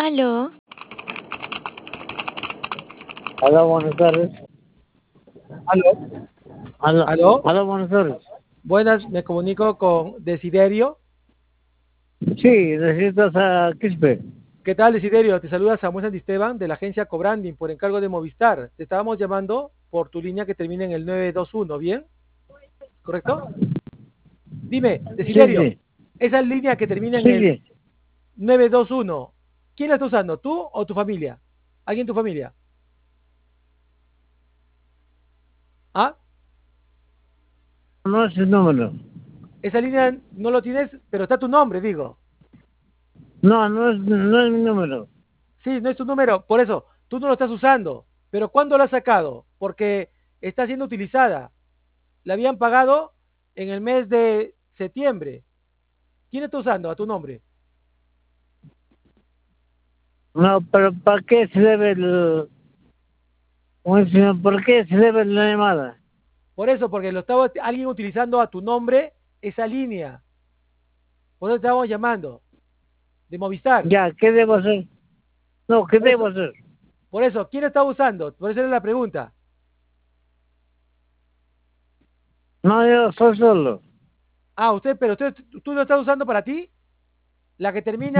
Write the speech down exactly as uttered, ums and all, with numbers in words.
Aló, Hola, buenas tardes. Aló, Hola, aló. hola, buenas tardes. Buenas, me comunico con Desiderio. Sí, necesitas a Quispe. ¿Qué tal, Desiderio? Te saluda Samuel Santisteban de la agencia Cobranding por encargo de Movistar. Te estábamos llamando por tu línea que termina en el nueve dos uno, ¿bien? ¿Correcto? Dime, Sí, Desiderio, sí, esa línea que termina en sí, el sí. nueve dos uno, ¿quién la está usando? ¿Tú o tu familia? ¿Alguien en tu familia? ¿Ah? No es el número. Esa línea no lo tienes, pero está tu nombre, digo. No, no es, no es mi número. Sí, no es tu número, por eso, tú no lo estás usando. Pero ¿cuándo lo has sacado? Porque está siendo utilizada. La habían pagado en el mes de septiembre. ¿Quién está usando a tu nombre? No, pero ¿para qué se debe el... ¿cómo se llama? ¿Por qué se debe la llamada? Por eso, porque lo estaba alguien utilizando a tu nombre esa línea. Por eso te estábamos llamando, de Movistar. Ya, ¿qué debo hacer? No, ¿qué Por debo eso, hacer? por eso, ¿quién lo está usando? Por eso era la pregunta. No, yo soy solo. Ah, usted, pero usted, tú lo estás usando para ti, la que termina